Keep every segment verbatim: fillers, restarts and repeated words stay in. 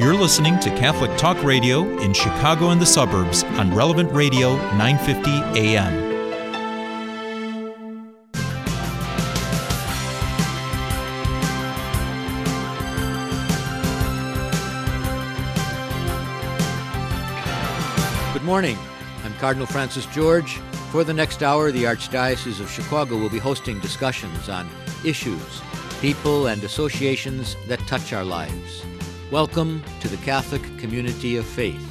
You're listening to Catholic Talk Radio in Chicago and the suburbs on Relevant Radio nine fifty A M. Good morning. I'm Cardinal Francis George. For the next hour, the Archdiocese of Chicago will be hosting discussions on issues, people, and associations that touch our lives. Welcome to the Catholic Community of Faith.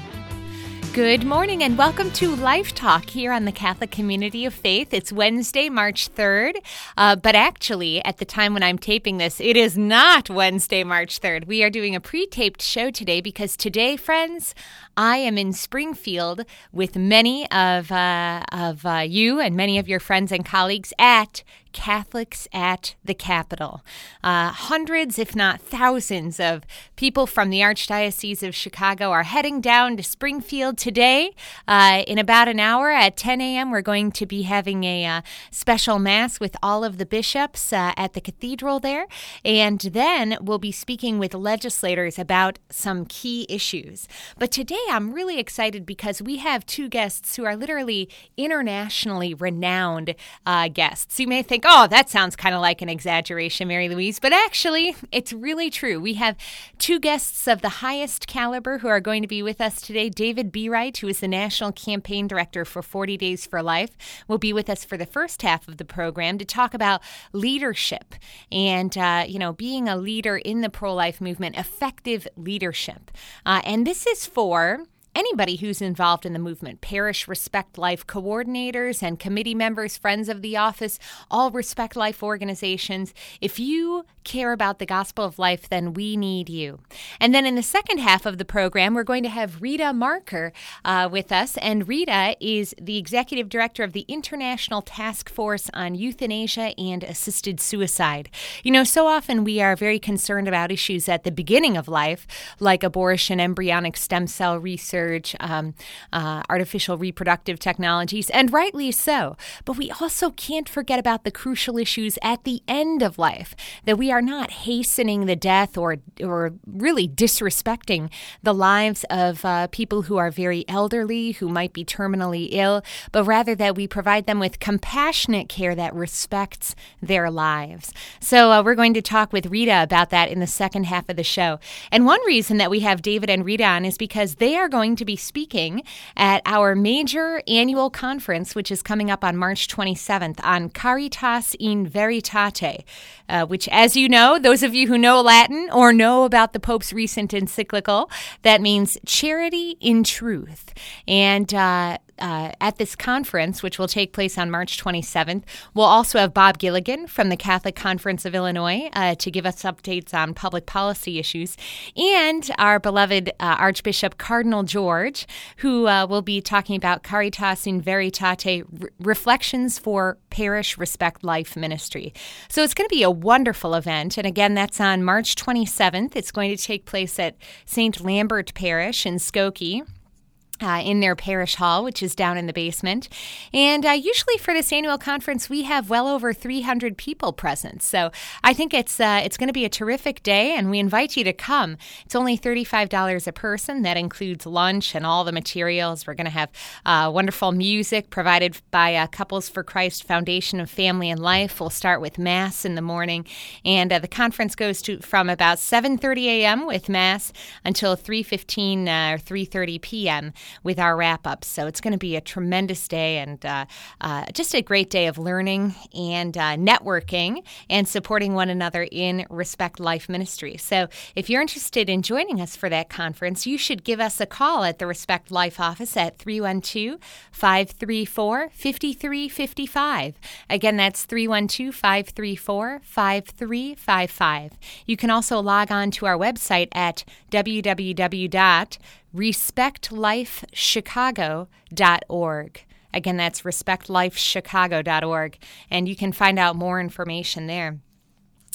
Good morning and welcome to Life Talk here on the Catholic Community of Faith. It's Wednesday, March third, uh, but actually at the time when I'm taping this, it is not Wednesday, March third. We are doing a pre-taped show today because today, friends, I am in Springfield with many of uh, of uh, you and many of your friends and colleagues at Catholics at the Capitol. Uh, hundreds, if not thousands, of people from the Archdiocese of Chicago are heading down to Springfield today. Uh, in about an hour at ten a.m., we're going to be having a uh, special Mass with all of the bishops uh, at the cathedral there. And then we'll be speaking with legislators about some key issues. But today I'm really excited because we have two guests who are literally internationally renowned uh, guests. You may think, oh, that sounds kind of like an exaggeration, Mary Louise, but actually, it's really true. We have two guests of the highest caliber who are going to be with us today. David Bereit, who is the National Campaign Director for forty Days for Life, will be with us for the first half of the program to talk about leadership and, uh, you know, being a leader in the pro-life movement, effective leadership. Uh, and this is for anybody who's involved in the movement, parish Respect Life coordinators and committee members, friends of the office, all Respect Life organizations. If you care about the gospel of life, then we need you. And then in the second half of the program, we're going to have Rita Marker uh, with us. And Rita is the executive director of the International Task Force on Euthanasia and Assisted Suicide. You know, so often we are very concerned about issues at the beginning of life, like abortion, embryonic stem cell research, um, uh, artificial reproductive technologies, and rightly so. But we also can't forget about the crucial issues at the end of life, that we are not hastening the death or or really disrespecting the lives of uh, people who are very elderly, who might be terminally ill, but rather that we provide them with compassionate care that respects their lives. So uh, we're going to talk with Rita about that in the second half of the show. And one reason that we have David and Rita on is because they are going to be speaking at our major annual conference, which is coming up on March twenty-seventh, on Caritas in Veritate, uh, which, as you know, those of you who know Latin or know about the Pope's recent encyclical, that means charity in truth. And uh, Uh, at this conference, which will take place on March twenty-seventh, we'll also have Bob Gilligan from the Catholic Conference of Illinois uh, to give us updates on public policy issues, and our beloved uh, Archbishop Cardinal George, who uh, will be talking about Caritas in Veritate, re- Reflections for Parish Respect Life Ministry. So it's going to be a wonderful event, and again, that's on March twenty-seventh. It's going to take place at Saint Lambert Parish in Skokie. Uh, in their parish hall, which is down in the basement. And uh, usually for this annual conference, we have well over three hundred people present. So I think it's uh, it's going to be a terrific day, and we invite you to come. It's only thirty-five dollars a person. That includes lunch and all the materials. We're going to have uh, wonderful music provided by uh, Couples for Christ Foundation of Family and Life. We'll start with Mass in the morning, and uh, the conference goes to from about seven thirty a.m. with Mass until three fifteen uh, or three thirty p.m. with our wrap-up. So it's going to be a tremendous day and uh, uh, just a great day of learning and uh, networking and supporting one another in Respect Life Ministry. So if you're interested in joining us for that conference, you should give us a call at the Respect Life office at three one two, five three four, five three five five. Again, that's three one two, five three four, five three five five. You can also log on to our website at w w w dot respect life chicago dot org. Again, that's respect life chicago dot org, and you can find out more information there.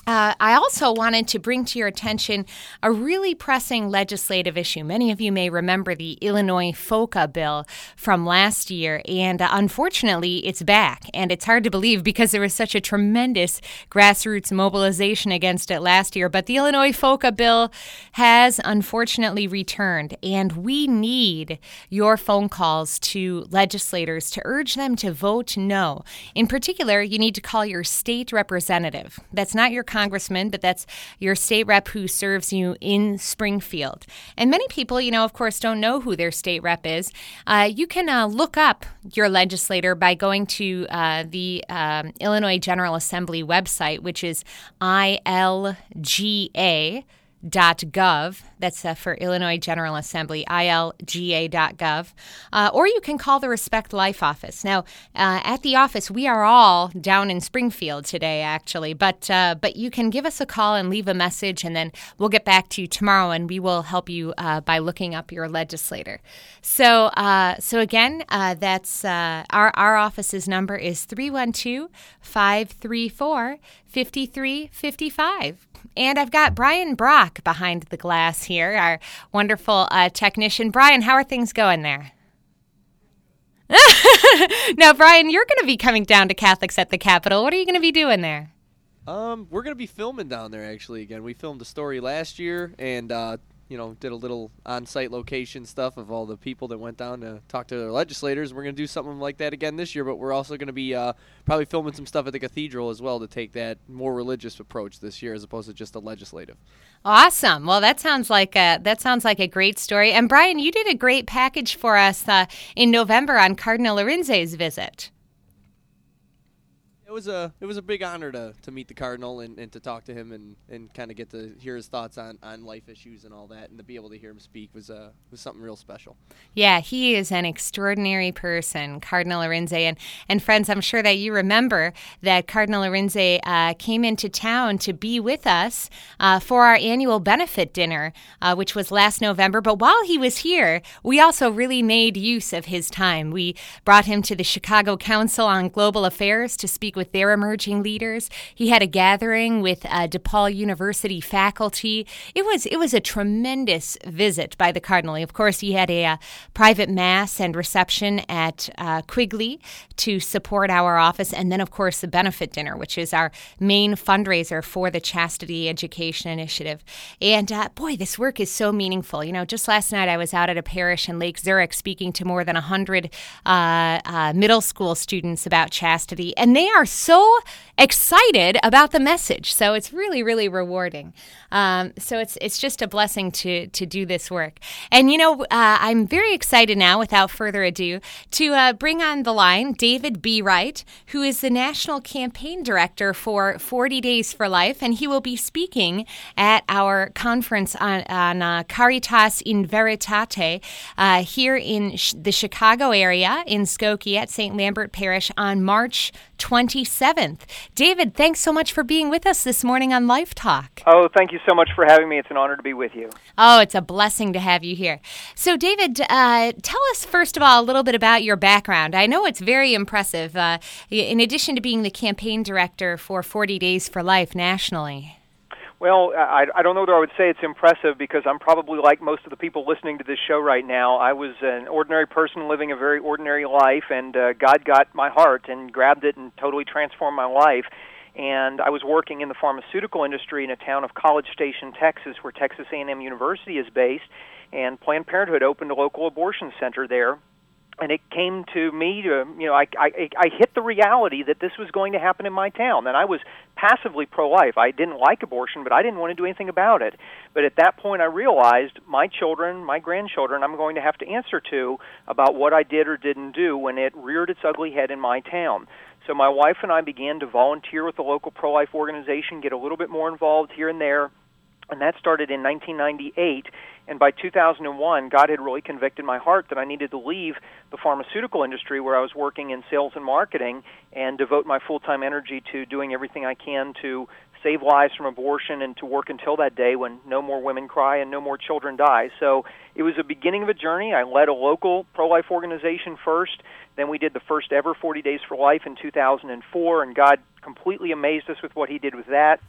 Uh, I also wanted to bring to your attention a really pressing legislative issue. Many of you may remember the Illinois FOCA bill from last year, and uh, unfortunately, it's back. And it's hard to believe because there was such a tremendous grassroots mobilization against it last year. But the Illinois FOCA bill has unfortunately returned, and we need your phone calls to legislators to urge them to vote no. In particular, you need to call your state representative. That's not your congressman, but that's your state rep who serves you in Springfield. And many people, you know, of course, don't know who their state rep is. Uh, you can uh, look up your legislator by going to uh, the um, Illinois General Assembly website, which is I L G A dot gov. That's uh, for Illinois General Assembly, I L G A dot gov. Uh, or you can call the Respect Life office. Now, uh, at the office, we are all down in Springfield today, actually, but uh, but you can give us a call and leave a message, and then we'll get back to you tomorrow, and we will help you uh, by looking up your legislator. So, uh, so again, uh, that's uh, our, our office's number is three one two, five three four, five three five five. And I've got Brian Brock behind the glass here, our wonderful uh, technician. Brian, how are things going there? Now, Brian, you're going to be coming down to Catholics at the Capitol. What are you going to be doing there? Um, we're going to be filming down there, actually, again. We filmed a story last year and, uh, you know, did a little on-site location stuff of all the people that went down to talk to their legislators. We're going to do something like that again this year, but we're also going to be uh, probably filming some stuff at the cathedral as well to take that more religious approach this year as opposed to just a legislative. Awesome. Well, that sounds like a, that sounds like a great story. And Brian, you did a great package for us uh, in November on Cardinal Arinze's visit. It was a it was a big honor to, to meet the Cardinal and, and to talk to him and, and kind of get to hear his thoughts on, on life issues and all that, and to be able to hear him speak was uh, was something real special. Yeah, he is an extraordinary person, Cardinal Arinze. And, and friends, I'm sure that you remember that Cardinal Arinze uh, came into town to be with us uh, for our annual benefit dinner, uh, which was last November. But while he was here, we also really made use of his time. We brought him to the Chicago Council on Global Affairs to speak with their emerging leaders. He had a gathering with uh, DePaul University faculty. It was it was a tremendous visit by the Cardinal. Of course, he had a, uh private mass and reception at uh, Quigley to support our office, and then, of course, the benefit dinner, which is our main fundraiser for the Chastity Education Initiative. And uh, boy, this work is so meaningful. You know, just last night I was out at a parish in Lake Zurich speaking to more than one hundred uh, uh, middle school students about chastity, and they are so excited about the message. So it's really, really rewarding. Um, so it's it's just a blessing to to do this work. And, you know, uh, I'm very excited now, without further ado, to uh, bring on the line David Bereit, who is the National Campaign Director for forty Days for Life, and he will be speaking at our conference on, on uh, Caritas in Veritate uh, here in sh- the Chicago area in Skokie at Saint Lambert Parish on March twenty-seventh. David, thanks so much for being with us this morning on Life Talk. Oh, thank you so much for having me. It's an honor to be with you. Oh, it's a blessing to have you here. So, David, uh, tell us, first of all, a little bit about your background. I know it's very impressive, uh, in addition to being the campaign director for forty Days for Life nationally. Well, I, I don't know that I would say it's impressive because I'm probably like most of the people listening to this show right now. I was an ordinary person living a very ordinary life, and uh, God got my heart and grabbed it and totally transformed my life. And I was working in the pharmaceutical industry in a town of College Station, Texas, where Texas A and M University is based, and Planned Parenthood opened a local abortion center there. And it came to me to, you know, I, I, I hit the reality that this was going to happen in my town. And I was passively pro-life. I didn't like abortion, but I didn't want to do anything about it. But at that point, I realized my children, my grandchildren, I'm going to have to answer to about what I did or didn't do when it reared its ugly head in my town. So my wife and I began to volunteer with the local pro-life organization, get a little bit more involved here and there. And that started in nineteen ninety-eight, and by two thousand one, God had really convicted my heart that I needed to leave the pharmaceutical industry where I was working in sales and marketing and devote my full-time energy to doing everything I can to save lives from abortion and to work until that day when no more women cry and no more children die. So it was a beginning of a journey. I led a local pro-life organization first. Then we did the first ever forty Days for Life in two thousand four, and God completely amazed us with what He did with that.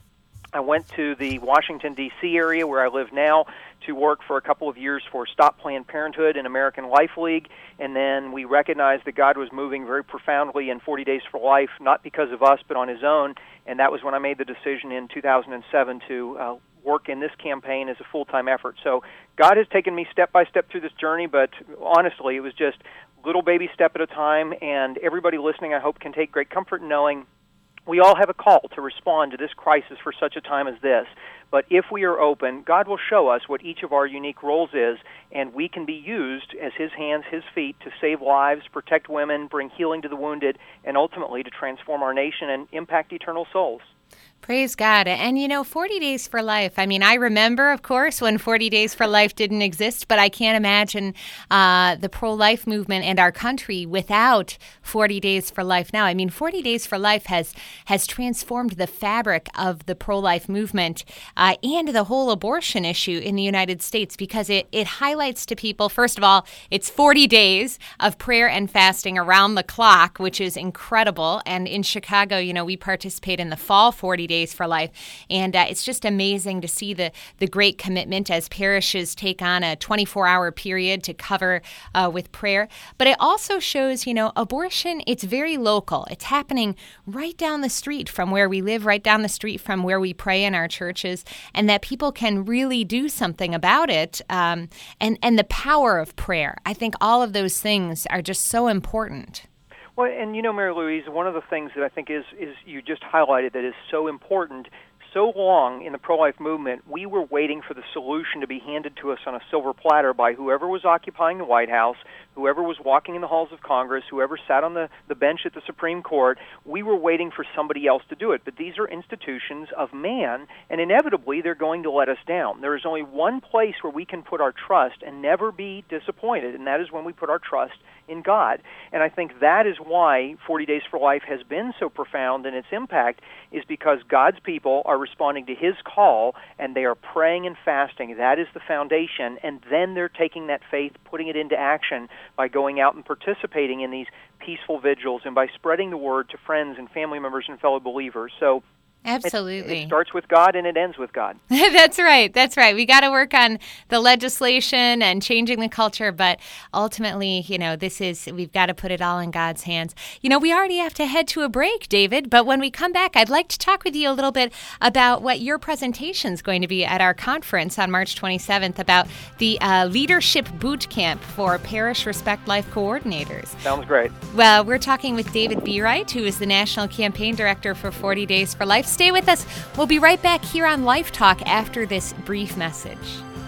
I went to the Washington, D C area where I live now to work for a couple of years for Stop Planned Parenthood and American Life League, and then we recognized that God was moving very profoundly in forty Days for Life, not because of us, but on His own, and that was when I made the decision in two thousand seven to uh, work in this campaign as a full-time effort. So God has taken me step by step through this journey, but honestly, it was just little baby step at a time, and everybody listening, I hope, can take great comfort in knowing we all have a call to respond to this crisis for such a time as this. But if we are open, God will show us what each of our unique roles is, and we can be used as His hands, His feet, to save lives, protect women, bring healing to the wounded, and ultimately to transform our nation and impact eternal souls. Praise God. And, you know, forty Days for Life, I mean, I remember, of course, when forty Days for Life didn't exist, but I can't imagine uh, the pro-life movement and our country without forty Days for Life now. I mean, forty Days for Life has has transformed the fabric of the pro-life movement uh, and the whole abortion issue in the United States, because it, it highlights to people, first of all, it's forty days of prayer and fasting around the clock, which is incredible. And in Chicago, you know, we participate in the fall forty Days for Life. And uh, it's just amazing to see the, the great commitment as parishes take on a twenty-four hour period to cover uh, with prayer. But it also shows, you know, abortion, it's very local. It's happening right down the street from where we live, right down the street from where we pray in our churches, and that people can really do something about it. Um, and, and the power of prayer. I think all of those things are just so important. Well, and you know, Mary Louise, one of the things that I think is, is you just highlighted that is so important. So long in the pro-life movement, we were waiting for the solution to be handed to us on a silver platter by whoever was occupying the White House, whoever was walking in the halls of Congress, whoever sat on the, the bench at the Supreme Court. We were waiting for somebody else to do it. But these are institutions of man, and inevitably they're going to let us down. There is only one place where we can put our trust and never be disappointed, and that is when we put our trust in God. And I think that is why forty Days for Life has been so profound in its impact, is because God's people are responding to His call, and they are praying and fasting. That is the foundation, and then they're taking that faith, putting it into action by going out and participating in these peaceful vigils and by spreading the word to friends and family members and fellow believers. So Absolutely. It, it starts with God and it ends with God. That's right. That's right. We got to work on the legislation and changing the culture, but ultimately, you know, this is, we've got to put it all in God's hands. You know, we already have to head to a break, David, but when we come back, I'd like to talk with you a little bit about what your presentation is going to be at our conference on March twenty-seventh about the uh, Leadership Boot Camp for Parish Respect Life Coordinators. Sounds great. Well, we're talking with David Bereit, who is the National Campaign Director for forty Days for Life. Stay with us. We'll be right back here on Life Talk after this brief message.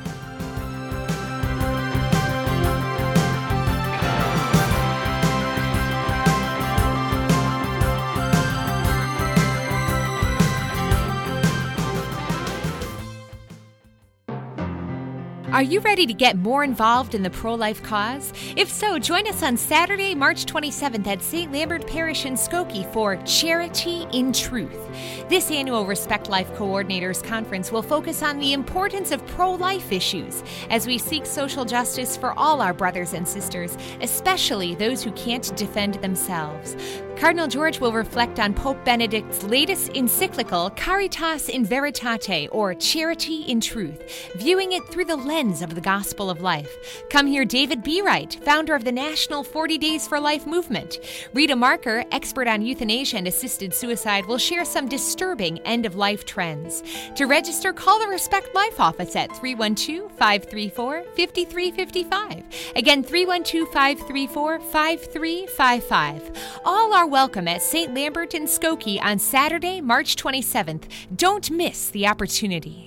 Are you ready to get more involved in the pro-life cause? If so, join us on Saturday, March twenty-seventh at Saint Lambert Parish in Skokie for Charity in Truth. This annual Respect Life Coordinators Conference will focus on the importance of pro-life issues as we seek social justice for all our brothers and sisters, especially those who can't defend themselves. Cardinal George will reflect on Pope Benedict's latest encyclical, Caritas in Veritate, or Charity in Truth, viewing it through the lens of the gospel of life. Come hear David Bereit, founder of the National forty Days for Life movement. Rita Marker, expert on euthanasia and assisted suicide, will share some disturbing end-of-life trends. To register, call the Respect Life office at three one two, five three four, five three five five. Again, three one two, five three four, five three five five. All are welcome at Saint Lambert in Skokie on Saturday, March twenty-seventh. Don't miss the opportunity.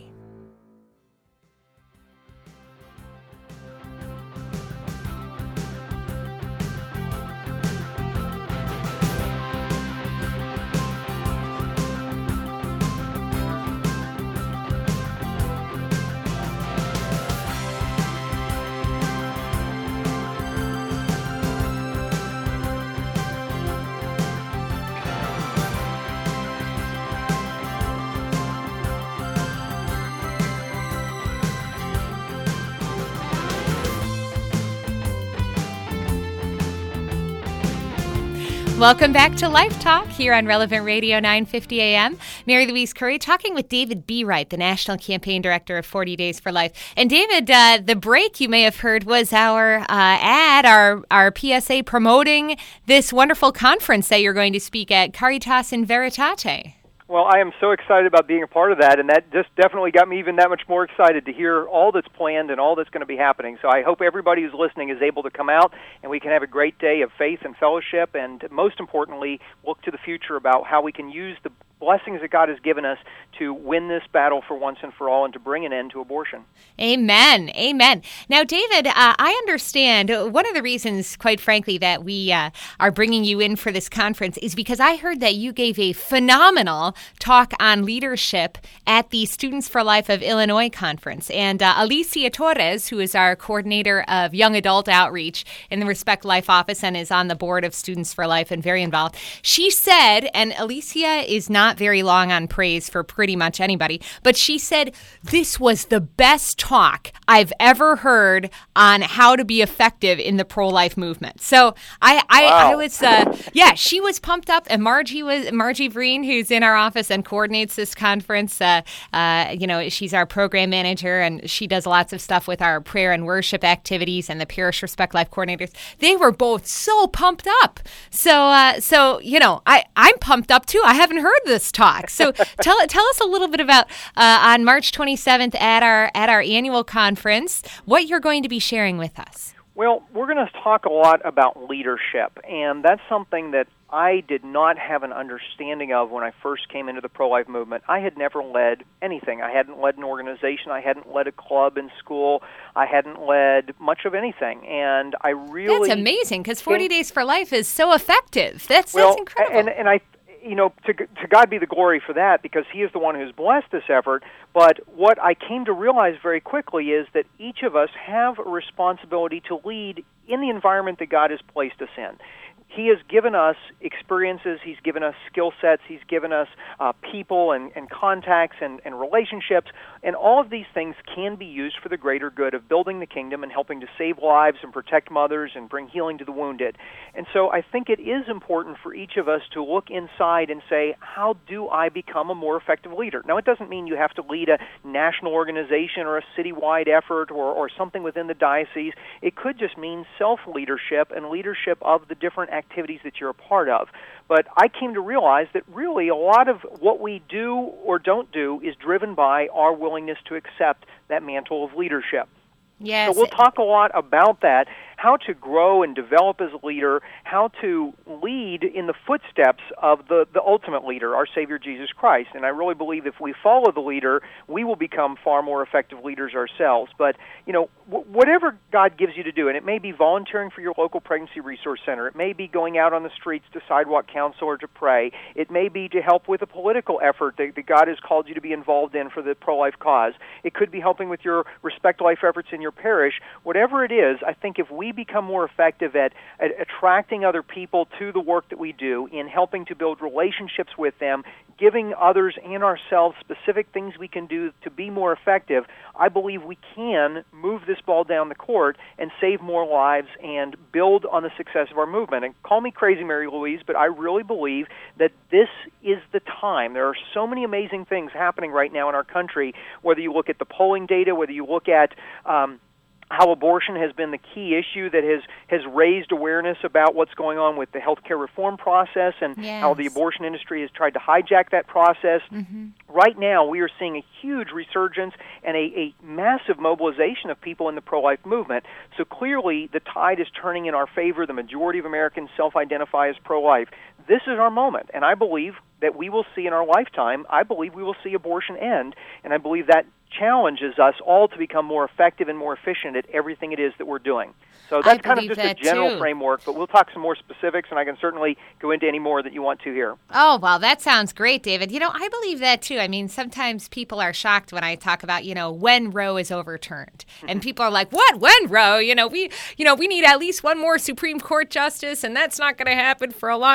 Welcome back to Life Talk here on Relevant Radio nine fifty A M. Mary Louise Curry talking with David Bereit, the National Campaign Director of forty Days for Life. And David, uh, the break you may have heard was our uh, ad, our, our P S A promoting this wonderful conference that you're going to speak at, Caritas in Veritate. Well, I am so excited about being a part of that, and that just definitely got me even that much more excited to hear all that's planned and all that's going to be happening. So I hope everybody who's listening is able to come out, and we can have a great day of faith and fellowship, and most importantly, look to the future about how we can use the blessings that God has given us to win this battle for once and for all and to bring an end to abortion. Amen. Amen. Now, David, uh, I understand one of the reasons, quite frankly, that we uh, are bringing you in for this conference is because I heard that you gave a phenomenal talk on leadership at the Students for Life of Illinois conference. And uh, Alicia Torres, who is our coordinator of young adult outreach in the Respect Life office and is on the board of Students for Life and very involved, she said, and Alicia is not very long on praise for pretty much anybody, but she said this was the best talk I've ever heard on how to be effective in the pro-life movement. So I, I, wow. I was, uh, yeah, she was pumped up, and Margie was Margie Breen, who's in our office and coordinates this conference. Uh, uh, you know, she's our program manager, and she does lots of stuff with our prayer and worship activities and the Parish Respect Life coordinators. They were both so pumped up. So, uh, so you know, I, I'm pumped up too. I haven't heard this talk. So tell tell us a little bit about uh, on March twenty-seventh at our at our annual conference what you're going to be sharing with us. Well, we're going to talk a lot about leadership, and that's something that I did not have an understanding of when I first came into the pro-life movement. I had never led anything. I hadn't led an organization. I hadn't led a club in school. I hadn't led much of anything. And I really... That's amazing, because forty Days for Life is so effective. That's, well, that's incredible. And, and I... You know, to, to God be the glory for that, because He is the one who's blessed this effort. But what I came to realize very quickly is that each of us have a responsibility to lead in the environment that God has placed us in. He has given us experiences, He's given us skill sets, He's given us uh, people and, and contacts and, and relationships, and all of these things can be used for the greater good of building the kingdom and helping to save lives and protect mothers and bring healing to the wounded. And so I think it is important for each of us to look inside and say, how do I become a more effective leader? Now, it doesn't mean you have to lead a national organization or a citywide effort or, or something within the diocese. It could just mean self-leadership and leadership of the different activities that you're a part of. But I came to realize that really a lot of what we do or don't do is driven by our willingness to accept that mantle of leadership. Yes. So we'll talk a lot about that, how to grow and develop as a leader, how to lead in the footsteps of the, the ultimate leader, our Savior Jesus Christ. And I really believe if we follow the leader, we will become far more effective leaders ourselves. But, you know, w- whatever God gives you to do, and it may be volunteering for your local pregnancy resource center, it may be going out on the streets to sidewalk counsel or to pray, it may be to help with a political effort that, that God has called you to be involved in for the pro-life cause. It could be helping with your Respect Life efforts in your parish. Whatever it is, I think if we become more effective at, at attracting other people to the work that we do, in helping to build relationships with them, giving others and ourselves specific things we can do to be more effective, I believe we can move this ball down the court and save more lives and build on the success of our movement. And call me crazy, Mary Louise, but I really believe that this is the time. There are so many amazing things happening right now in our country, whether you look at the polling data, whether you look at um, how abortion has been the key issue that has, has raised awareness about what's going on with the healthcare reform process and yes. how the abortion industry has tried to hijack that process. Mm-hmm. Right now, we are seeing a huge resurgence and a, a massive mobilization of people in the pro-life movement. So clearly, the tide is turning in our favor. The majority of Americans self-identify as pro-life. This is our moment, and I believe that we will see in our lifetime, I believe we will see abortion end, and I believe that challenges us all to become more effective and more efficient at everything it is that we're doing. So that's kind of just a general too. framework, but we'll talk some more specifics, and I can certainly go into any more that you want to here. Oh, well, that sounds great, David. You know, I believe that, too. I mean, sometimes people are shocked when I talk about, you know, when Roe is overturned. And people are like, what? When Roe? You know, we you know, we need at least one more Supreme Court justice, and that's not going to happen for a long time.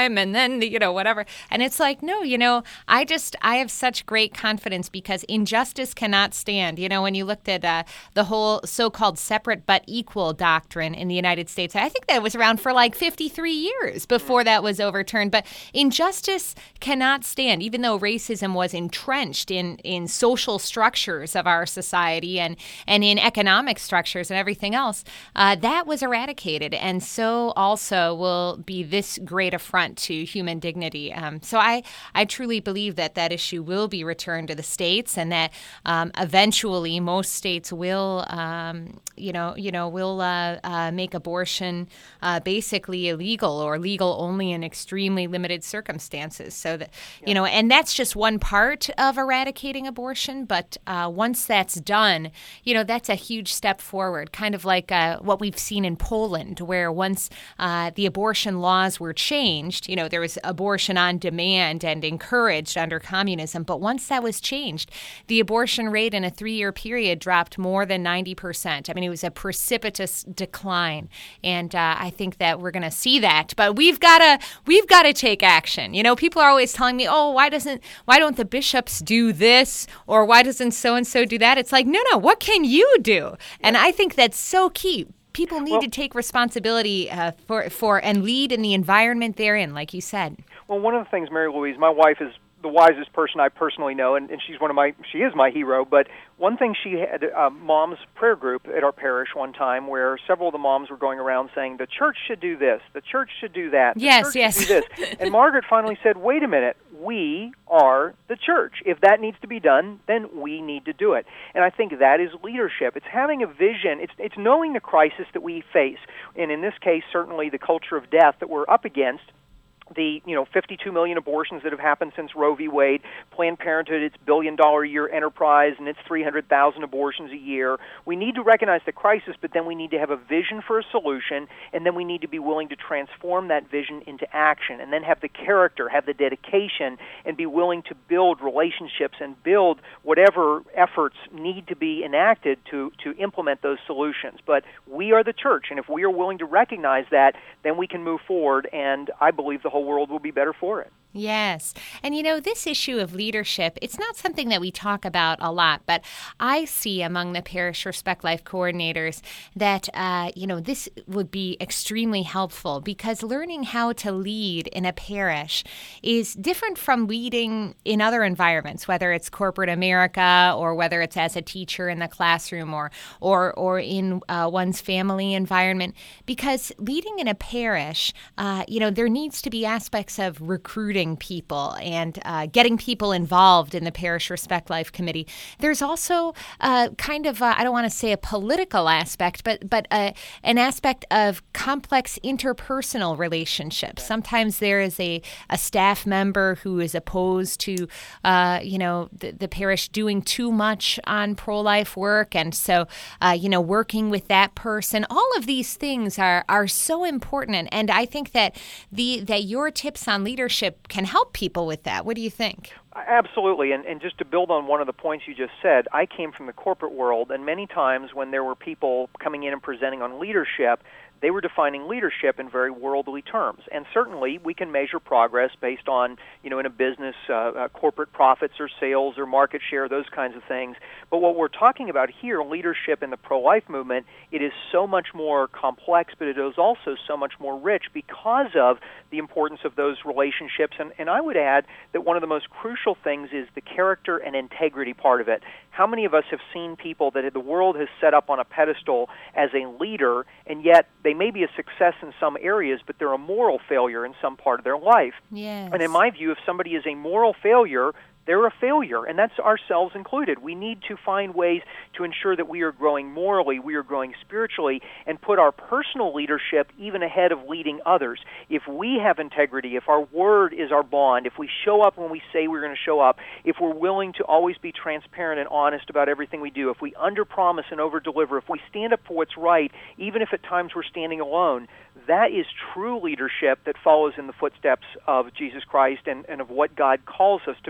time and then, you know, whatever. And it's like, no, you know, I just, I have such great confidence because injustice cannot stand. You know, when you looked at uh, the whole so-called separate but equal doctrine in the United States, I think that was around for like fifty-three years before that was overturned. But injustice cannot stand, even though racism was entrenched in, in social structures of our society and, and in economic structures and everything else. Uh, that was eradicated. And so also will be this great affront to human dignity. Um, so I, I truly believe that that issue will be returned to the states, and that um, eventually most states will, um, you know, you know, will uh, uh, make abortion uh, basically illegal or legal only in extremely limited circumstances. So that, yeah. you know, and that's just one part of eradicating abortion. But uh, once that's done, you know, that's a huge step forward, kind of like uh, what we've seen in Poland, where once uh, the abortion laws were changed, you know, there was abortion on demand and encouraged under communism. But once that was changed, the abortion rate in a three-year period dropped more than ninety percent. I mean, it was a precipitous decline. And uh, I think that we're going to see that. But we've got to we've got to take action. You know, people are always telling me, oh, why doesn't why don't the bishops do this, or why doesn't so-and-so do that? It's like, no, no, what can you do? And I think that's so key. People need well, to take responsibility uh, for, for and lead in the environment they're in, like you said. Well, one of the things, Mary Louise, my wife is the wisest person I personally know, and, and she's one of my, she is my hero, but one thing, she had a mom's prayer group at our parish one time where several of the moms were going around saying, the church should do this, the church should do that, the yes, church yes. should do this. And Margaret finally said, wait a minute, we are the church. If that needs to be done, then we need to do it. And I think that is leadership. It's having a vision. It's, it's knowing the crisis that we face, and in this case, certainly the culture of death that we're up against. The you know fifty-two million abortions that have happened since Roe v. Wade, Planned Parenthood, its billion-dollar-a-year enterprise, and its three hundred thousand abortions a year. We need to recognize the crisis, but then we need to have a vision for a solution, and then we need to be willing to transform that vision into action, and then have the character, have the dedication, and be willing to build relationships and build whatever efforts need to be enacted to, to implement those solutions. But we are the church, and if we are willing to recognize that, then we can move forward, and I believe the whole world will be better for it. Yes. And, you know, this issue of leadership, it's not something that we talk about a lot, but I see among the Parish Respect Life coordinators that, uh, you know, this would be extremely helpful, because learning how to lead in a parish is different from leading in other environments, whether it's corporate America or whether it's as a teacher in the classroom or or, or in uh, one's family environment. Because leading in a parish, uh, you know, there needs to be aspects of recruiting people and uh, getting people involved in the Parish Respect Life Committee. There's also uh, kind of, uh, I don't want to say a political aspect, but but uh, an aspect of complex interpersonal relationships. Sometimes there is a, a staff member who is opposed to, uh, you know, the, the parish doing too much on pro-life work. And so, uh, you know, working with that person, all of these things are, are so important. And, and I think that the that your tips on leadership can help people with that. What do you think? Absolutely, and, and just to build on one of the points you just said, I came from the corporate world, and many times when there were people coming in and presenting on leadership, they were defining leadership in very worldly terms. And certainly we can measure progress based on, you know, in a business, uh, uh, corporate profits or sales or market share, those kinds of things. But what we're talking about here, leadership in the pro-life movement, it is so much more complex, but it is also so much more rich because of the importance of those relationships. And, and I would add that one of the most crucial things is the character and integrity part of it. How many of us have seen people that the world has set up on a pedestal as a leader, and yet they may be a success in some areas, but they're a moral failure in some part of their life? Yes. And in my view, if somebody is a moral failure, they're a failure, and that's ourselves included. We need to find ways to ensure that we are growing morally, we are growing spiritually, and put our personal leadership even ahead of leading others. If we have integrity, if our word is our bond, if we show up when we say we're going to show up, if we're willing to always be transparent and honest about everything we do, if we underpromise and overdeliver, if we stand up for what's right, even if at times we're standing alone, that is true leadership that follows in the footsteps of Jesus Christ and, and of what God calls us to be.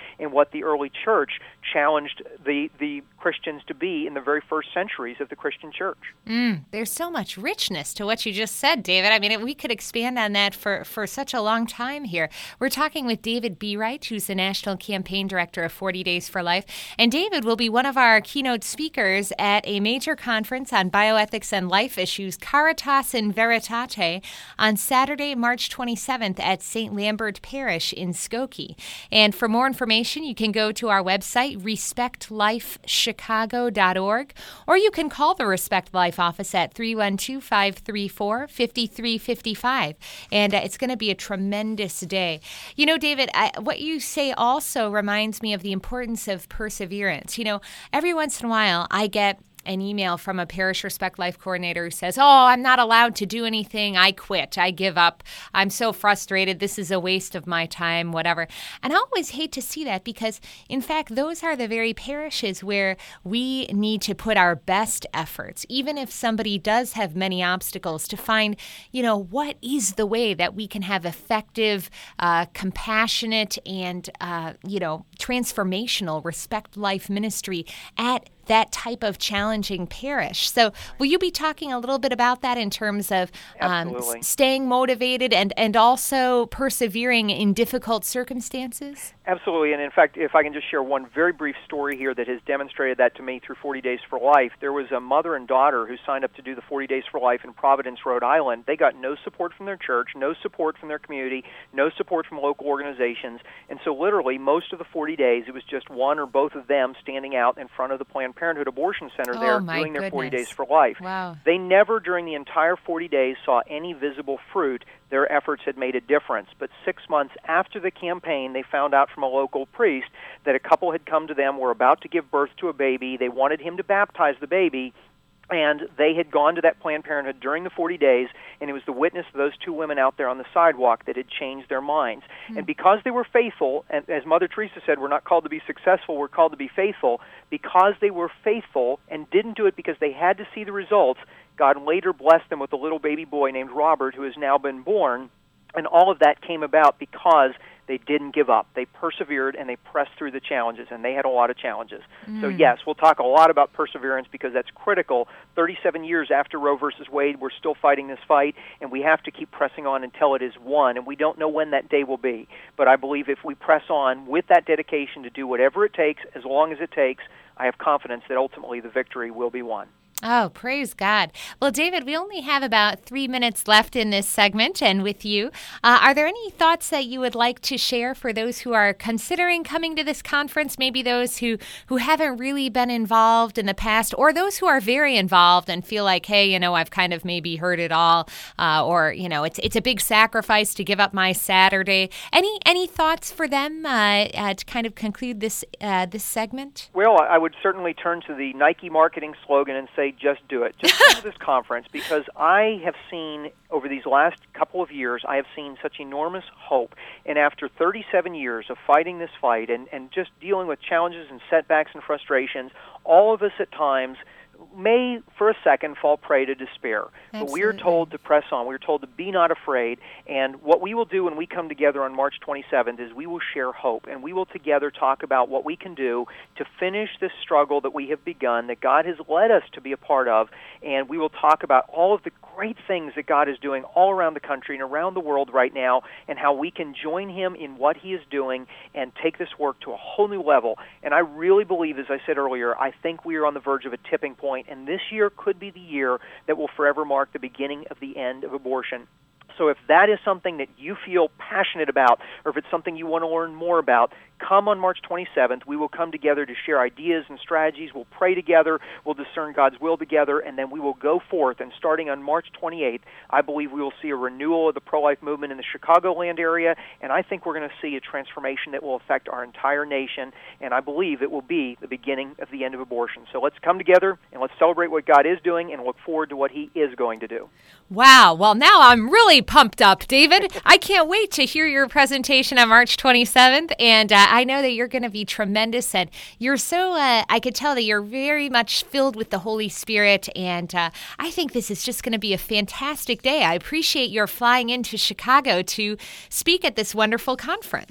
and what the early church challenged the, the Christians to be in the very first centuries of the Christian church. Mm, there's so much richness to what you just said, David. I mean, we could expand on that for, for such a long time here. We're talking with David Bereit, who's the National Campaign Director of forty Days for Life. And David will be one of our keynote speakers at a major conference on bioethics and life issues, Caritas in Veritate, on Saturday, March twenty-seventh at Saint Lambert Parish in Skokie. And for more information, you can go to our website, respect life chicago dot org, or you can call the Respect Life office at three one two, five three four, five three five five. And uh, it's going to be a tremendous day. You know, David, I, what you say also reminds me of the importance of perseverance. You know, every once in a while I get an email from a Parish Respect Life coordinator who says, oh, I'm not allowed to do anything. I quit. I give up. I'm so frustrated. This is a waste of my time, whatever. And I always hate to see that because, in fact, those are the very parishes where we need to put our best efforts, even if somebody does have many obstacles, to find, you know, what is the way that we can have effective, uh, compassionate, and, uh, you know, transformational Respect Life ministry at that type of challenging parish. So will you be talking a little bit about that in terms of um, staying motivated and, and also persevering in difficult circumstances? Absolutely. And in fact, if I can just share one very brief story here that has demonstrated that to me through forty Days for Life. There was a mother and daughter who signed up to do the forty Days for Life in Providence, Rhode Island. They got no support from their church, no support from their community, no support from local organizations. And so literally most of the forty days, it was just one or both of them standing out in front of the Planned Parenthood Abortion Center oh, there doing their goodness. forty Days for Life. Wow. They never during the entire forty days saw any visible fruit. Their efforts had made a difference. But six months after the campaign, they found out from a local priest that a couple had come to them, were about to give birth to a baby. They wanted him to baptize the baby. And they had gone to that Planned Parenthood during the forty days, and it was the witness of those two women out there on the sidewalk that had changed their minds. Mm-hmm. And because they were faithful, and as Mother Teresa said, we're not called to be successful, we're called to be faithful. Because they were faithful and didn't do it because they had to see the results, God later blessed them with a little baby boy named Robert, who has now been born. And all of that came about because they didn't give up. They persevered and they pressed through the challenges, and they had a lot of challenges. Mm. So yes, we'll talk a lot about perseverance because that's critical. thirty-seven years after Roe versus Wade, we're still fighting this fight, and we have to keep pressing on until it is won, and we don't know when that day will be. But I believe if we press on with that dedication to do whatever it takes, as long as it takes, I have confidence that ultimately the victory will be won. Oh, praise God. Well, David, we only have about three minutes left in this segment, and with you, uh, are there any thoughts that you would like to share for those who are considering coming to this conference, maybe those who, who haven't really been involved in the past, or those who are very involved and feel like, hey, you know, I've kind of maybe heard it all, uh, or, you know, it's it's a big sacrifice to give up my Saturday. Any any thoughts for them uh, uh, to kind of conclude this uh, this segment? Well, I would certainly turn to the Nike marketing slogan and say, just do it. Just come to this conference, because I have seen over these last couple of years, I have seen such enormous hope. And after thirty-seven years of fighting this fight and, and just dealing with challenges and setbacks and frustrations, all of us at times may, for a second, fall prey to despair. Absolutely. But we are told to press on. We are told to be not afraid. And what we will do when we come together on March twenty-seventh is we will share hope, and we will together talk about what we can do to finish this struggle that we have begun, that God has led us to be a part of, and we will talk about all of the great things that God is doing all around the country and around the world right now, and how we can join Him in what He is doing and take this work to a whole new level. And I really believe, as I said earlier, I think we are on the verge of a tipping point, and this year could be the year that will forever mark the beginning of the end of abortion. So if that is something that you feel passionate about, or if it's something you want to learn more about, come on March twenty-seventh. We will come together to share ideas and strategies. We'll pray together. We'll discern God's will together, and then we will go forth. And starting on March twenty-eighth, I believe we will see a renewal of the pro-life movement in the Chicagoland area, and I think we're going to see a transformation that will affect our entire nation, and I believe it will be the beginning of the end of abortion. So let's come together, and let's celebrate what God is doing and look forward to what He is going to do. Wow. Well, now I'm really pumped up, David. I can't wait to hear your presentation on March twenty-seventh, and uh, I know that you're going to be tremendous, and you're so, uh, I could tell that you're very much filled with the Holy Spirit, and uh, I think this is just going to be a fantastic day. I appreciate your flying into Chicago to speak at this wonderful conference.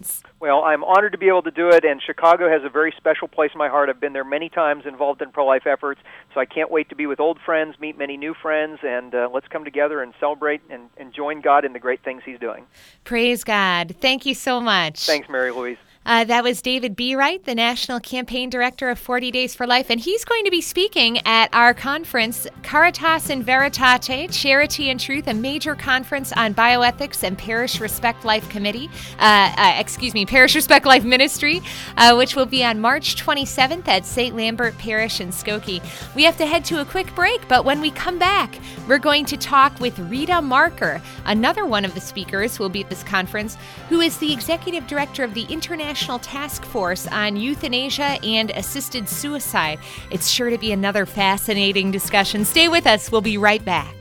Well, I'm honored to be able to do it, and Chicago has a very special place in my heart. I've been there many times involved in pro-life efforts, so I can't wait to be with old friends, meet many new friends, and uh, let's come together and celebrate and, and join God in the great things He's doing. Praise God. Thank you so much. Thanks, Mary Louise. Uh, that was David Bereit, the National Campaign Director of forty Days for Life, and he's going to be speaking at our conference, Caritas in Veritate, Charity and Truth, a major conference on bioethics and Parish Respect Life Committee, uh, uh, excuse me, Parish Respect Life Ministry, uh, which will be on March twenty-seventh at Saint Lambert Parish in Skokie. We have to head to a quick break, but when we come back, we're going to talk with Rita Marker, another one of the speakers who will be at this conference, who is the Executive Director of the International National Task Force on Euthanasia and Assisted Suicide. It's sure to be another fascinating discussion. Stay with us. We'll be right back.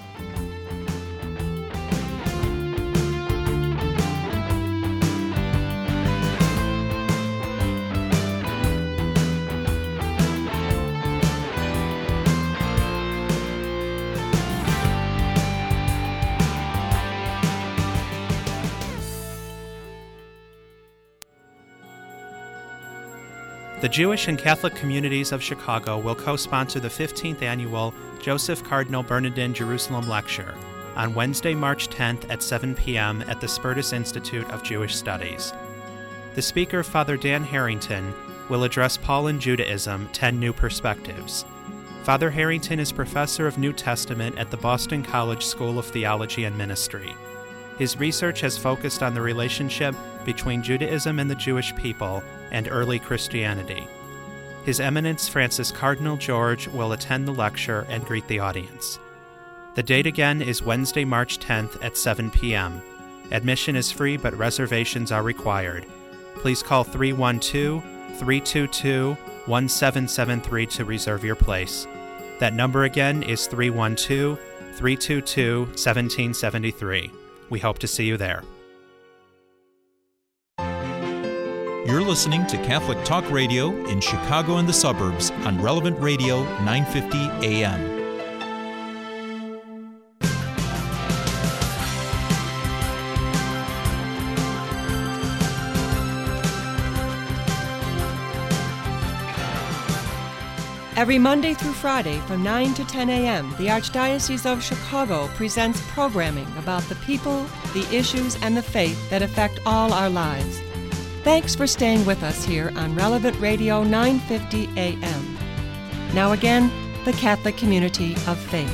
The Jewish and Catholic communities of Chicago will co-sponsor the fifteenth annual Joseph Cardinal Bernardin Jerusalem Lecture on Wednesday, March tenth at seven p.m. at the Spertus Institute of Jewish Studies. The speaker, Father Dan Harrington, will address Paul and Judaism, ten New Perspectives. Father Harrington is professor of New Testament at the Boston College School of Theology and Ministry. His research has focused on the relationship between Judaism and the Jewish people and early Christianity. His Eminence Francis Cardinal George will attend the lecture and greet the audience. The date again is Wednesday, March tenth at seven p.m. Admission is free, but reservations are required. Please call three one two, three two two, one seven seven three to reserve your place. That number again is three one two, three two two, one seven seven three. We hope to see you there. You're listening to Catholic Talk Radio in Chicago and the suburbs on Relevant Radio nine fifty A M. Every Monday through Friday from nine to ten a.m., the Archdiocese of Chicago presents programming about the people, the issues, and the faith that affect all our lives. Thanks for staying with us here on Relevant Radio nine fifty A M. Now again, the Catholic Community of Faith.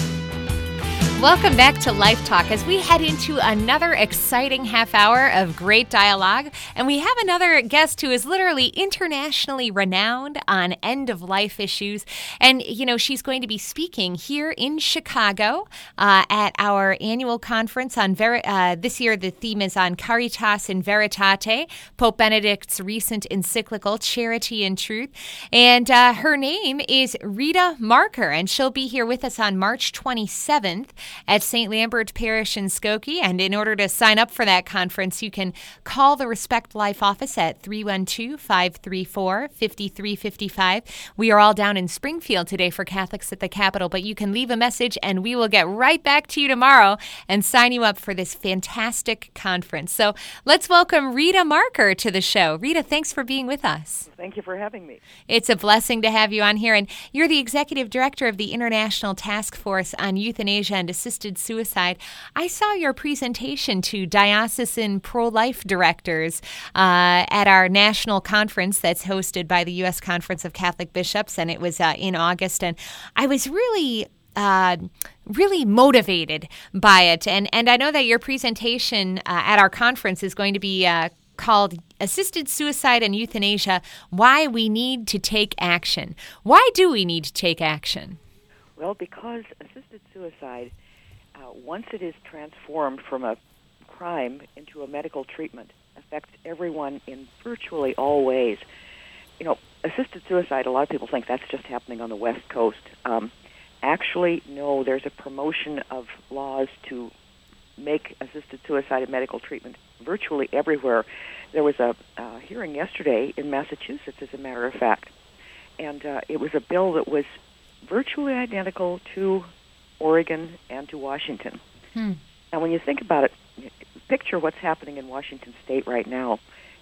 Welcome back to Life Talk as we head into another exciting half hour of great dialogue. And we have another guest who is literally internationally renowned on end-of-life issues. And, you know, she's going to be speaking here in Chicago uh, at our annual conference on Ver- uh, this year. The theme is on Caritas in Veritate, Pope Benedict's recent encyclical, Charity and Truth. And uh, her name is Rita Marker, and she'll be here with us on March twenty-seventh. At Saint Lambert Parish in Skokie. And in order to sign up for that conference, you can call the Respect Life office at three one two, five three four, five three five five. We are all down in Springfield today for Catholics at the Capitol, but you can leave a message and we will get right back to you tomorrow and sign you up for this fantastic conference. So let's welcome Rita Marker to the show. Rita, thanks for being with us. Thank you for having me. It's a blessing to have you on here. And you're the Executive Director of the International Task Force on Euthanasia and Assisted Suicide. I saw your presentation to diocesan pro-life directors uh, at our national conference that's hosted by the U S Conference of Catholic Bishops, and it was uh, in August. And I was really Uh, really motivated by it. And and I know that your presentation uh, at our conference is going to be uh, called Assisted Suicide and Euthanasia, Why We Need to Take Action. Why do we need to take action? Well, because assisted suicide, uh, once it is transformed from a crime into a medical treatment, affects everyone in virtually all ways. You know, assisted suicide, a lot of people think that's just happening on the West Coast. Um, actually, no, there's a promotion of laws to make assisted suicide a medical treatment virtually everywhere. There was a uh, hearing yesterday in Massachusetts, as a matter of fact, and uh, it was a bill that was virtually identical to Oregon and to Washington. Hmm. Now, when you think about it, picture what's happening in Washington State right now.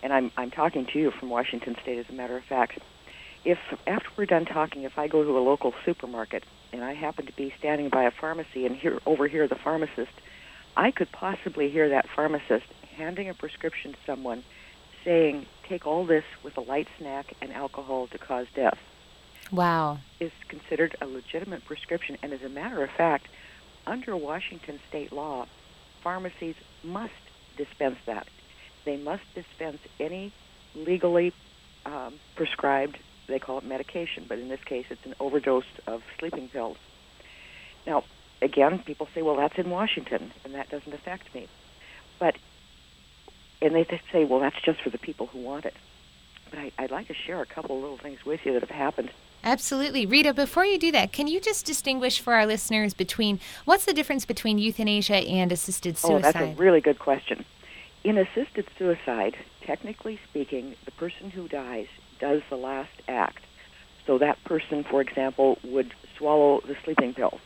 and I'm I'm talking to you from Washington State, as a matter of fact. If after we're done talking, if I go to a local supermarket and I happen to be standing by a pharmacy and hear overhear the pharmacist, I could possibly hear that pharmacist handing a prescription to someone saying, take all this with a light snack and alcohol to cause death. Wow. Is considered a legitimate prescription. And as a matter of fact, under Washington state law, pharmacies must dispense that. They must dispense any legally um, prescribed, they call it medication, but in this case it's an overdose of sleeping pills. Now, again, people say, well, that's in Washington, and that doesn't affect me. But, and they say, well, that's just for the people who want it. But I, I'd like to share a couple of little things with you that have happened. Absolutely. Rita, before you do that, can you just distinguish for our listeners between, what's the difference between euthanasia and assisted suicide? Oh, that's a really good question. In assisted suicide, technically speaking, the person who dies does the last act. So that person, for example, would swallow the sleeping pill.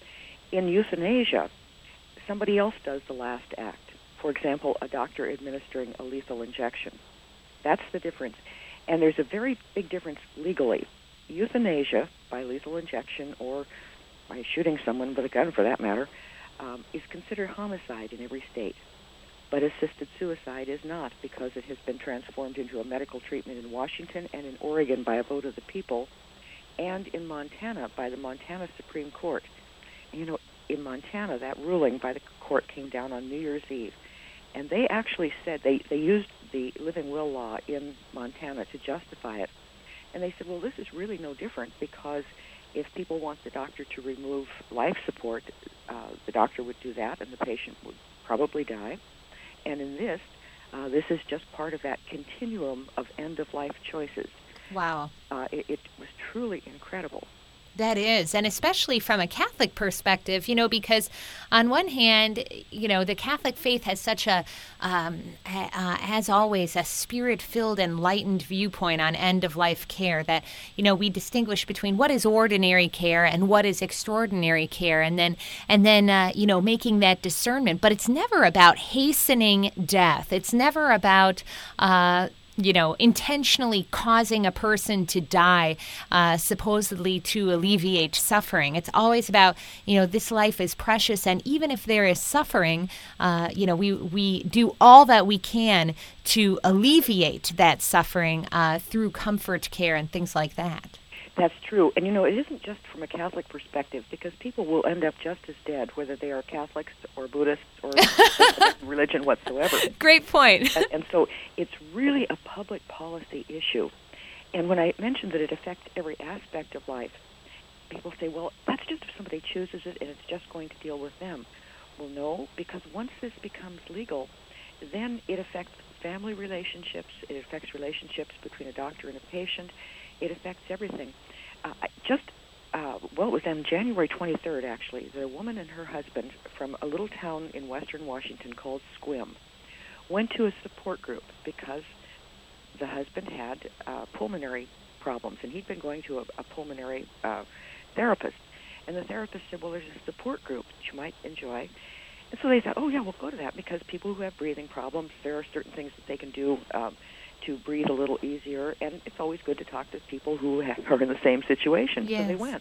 In euthanasia, somebody else does the last act. For example, a doctor administering a lethal injection. That's the difference. And there's a very big difference legally. Euthanasia, by lethal injection or by shooting someone with a gun for that matter, um, is considered homicide in every state. But assisted suicide is not, because it has been transformed into a medical treatment in Washington and in Oregon by a vote of the people, and in Montana by the Montana Supreme Court. And, you know, in Montana, that ruling by the court came down on New Year's Eve. And they actually said, they, they used the living will law in Montana to justify it. And they said, well, this is really no different, because if people want the doctor to remove life support, uh, the doctor would do that and the patient would probably die. And in this, uh, this is just part of that continuum of end-of-life choices. Wow. Uh, it, it was truly incredible. That is, and especially from a Catholic perspective, you know, because on one hand, you know, the Catholic faith has such a, um, uh, as always, a spirit-filled, enlightened viewpoint on end-of-life care that, you know, we distinguish between what is ordinary care and what is extraordinary care, and then, and then, uh, you know, making that discernment. But it's never about hastening death. It's never about, uh, you know, intentionally causing a person to die, uh, supposedly to alleviate suffering. It's always about, you know, this life is precious, and even if there is suffering, uh, you know, we, we do all that we can to alleviate that suffering uh, through comfort care and things like that. That's true. And, you know, it isn't just from a Catholic perspective, because people will end up just as dead, whether they are Catholics or Buddhists or religion whatsoever. Great point. and, and so it's really a public policy issue. And when I mentioned that it affects every aspect of life, people say, well, that's just if somebody chooses it and it's just going to deal with them. Well, no, because once this becomes legal, then it affects family relationships, it affects relationships between a doctor and a patient, it affects everything. Uh, just, uh, well, it was on January twenty-third, actually, the woman and her husband from a little town in western Washington called Sequim went to a support group because the husband had uh, pulmonary problems, and he'd been going to a, a pulmonary uh, therapist. And the therapist said, well, there's a support group that you might enjoy. And so they thought, oh, yeah, we'll go to that, because people who have breathing problems, there are certain things that they can do um, to breathe a little easier, and it's always good to talk to people who have, are in the same situation. Yes. So they went.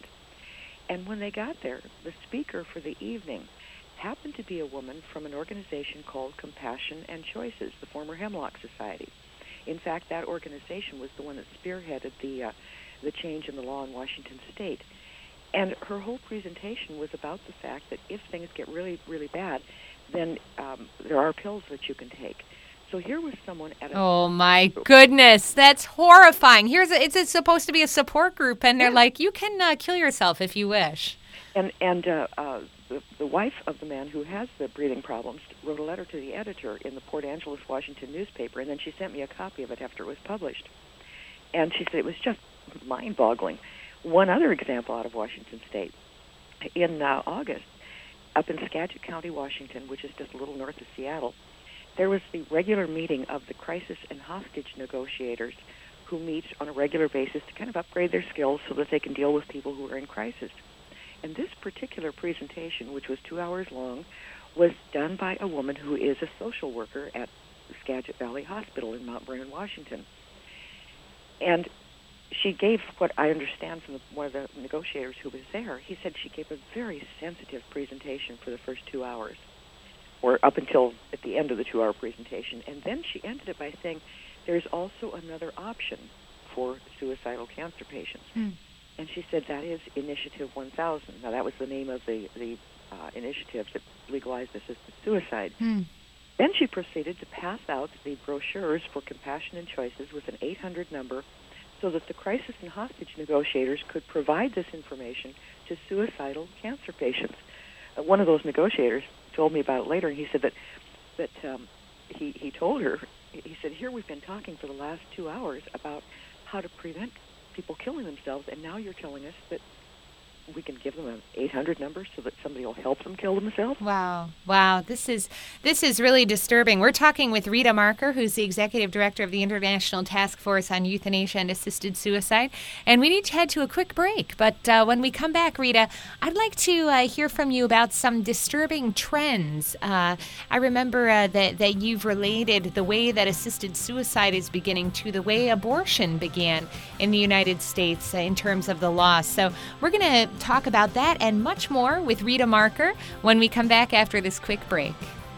And when they got there, the speaker for the evening happened to be a woman from an organization called Compassion and Choices, the former Hemlock Society. In fact, that organization was the one that spearheaded the uh, the change in the law in Washington State. And her whole presentation was about the fact that if things get really, really bad, then um, there are pills that you can take. So here was someone at a... Oh, my goodness. That's horrifying. Here's a, it's, it's supposed to be a support group, and they're yeah. like, you can uh, kill yourself if you wish. And and uh, uh, the, the wife of the man who has the breathing problems wrote a letter to the editor in the Port Angeles, Washington newspaper, and then she sent me a copy of it after it was published. And she said it was just mind-boggling. One other example out of Washington State. In uh, August, up in Skagit County, Washington, which is just a little north of Seattle, there was the regular meeting of the crisis and hostage negotiators who meet on a regular basis to kind of upgrade their skills so that they can deal with people who are in crisis. And this particular presentation, which was two hours long, was done by a woman who is a social worker at Skagit Valley Hospital in Mount Vernon, Washington. And she gave, what I understand from the, one of the negotiators who was there, he said she gave a very sensitive presentation for the first two hours, or up until at the end of the two-hour presentation. And then she ended it by saying, there's also another option for suicidal cancer patients. Mm. And she said that is Initiative one thousand. Now, that was the name of the, the uh, initiative that legalized assisted suicide. Mm. Then she proceeded to pass out the brochures for Compassion and Choices with an eight hundred number so that the crisis and hostage negotiators could provide this information to suicidal cancer patients. Uh, one of those negotiators told me about it later, and he said that, that um, he, he told her, he said, here we've been talking for the last two hours about how to prevent people killing themselves, and now you're telling us that we can give them an eight hundred number so that somebody will help them kill themselves. Wow. Wow. This is this is really disturbing. We're talking with Rita Marker, who's the Executive Director of the International Task Force on Euthanasia and Assisted Suicide. And we need to head to a quick break. But uh, when we come back, Rita, I'd like to uh, hear from you about some disturbing trends. Uh, I remember uh, that, that you've related the way that assisted suicide is beginning to the way abortion began in the United States uh, in terms of the law. So we're going to talk about that and much more with Rita Marker when we come back after this quick break.